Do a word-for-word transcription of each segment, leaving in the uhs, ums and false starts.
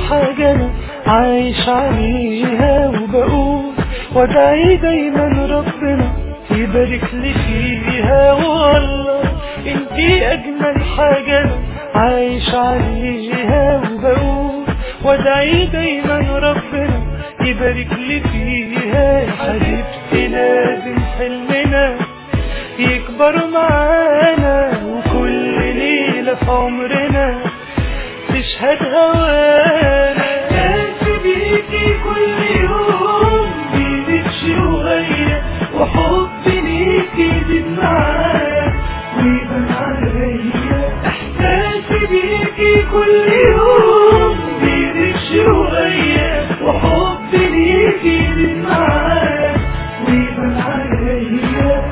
حاجة أنا عايش عليها، وبقول وادعي دايما ربنا يبارك لي فيها. والله انتي أجمل حاجة أنا عايش عليها، وبقول وادعي دايما ربنا يبارك لي فيها. يا حبيبتي لازم حلمنا يكبر معانا، وكل ليلة في عمرنا تشهد هوانا. احساس بيكي كل يوم بيزيد شوية، وحبي ليكي يزيد معايا ويبان عليا. احساسي بيكي كل يوم بيزيد شوية، وحبي ليكي يزيد معايا ويبان عليا.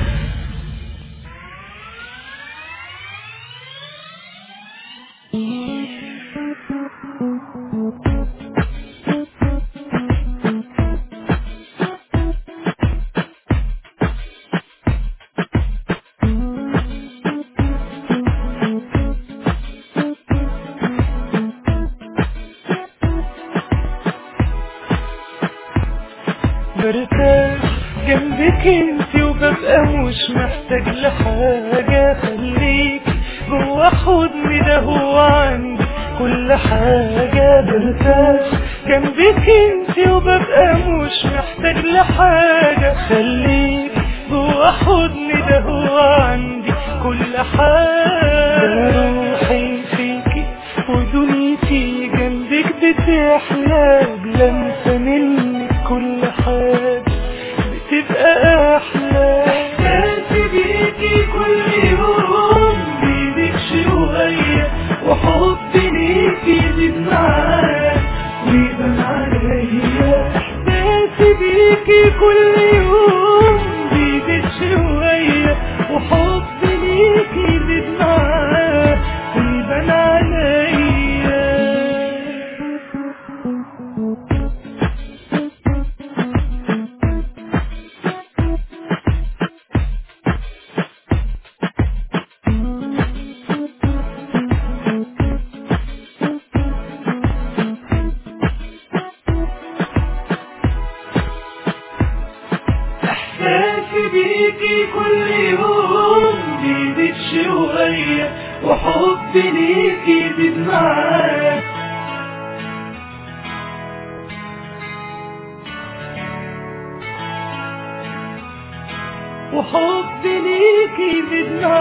برتاح جنبك انتي وببقى مش محتاج لحاجة، خليك جوا حضني ده هو عندي كل حاجة. برتاح جنبك انتي وببقى مش محتاج لحاجة، خليك جوا حضني ده هو عندي كل حاجة. روحي فيكي ودنيتي جنبك بتحلى، بلمسة منك كل حاجة بتبقى أحلى. احساسي بيكي كل يوم بيزيد شوية، وحبي ليكي يزيد معايا ويبان عليا. احساسي بيكي كل يوم بيزيد شوية، وحبي ليكي يزيد معايا ويبان عليا. احساسي بيكي كل يوم بيزيد شوية، وحبي ليكي يزيد معايا. وحبي ليكي يزيد معايا.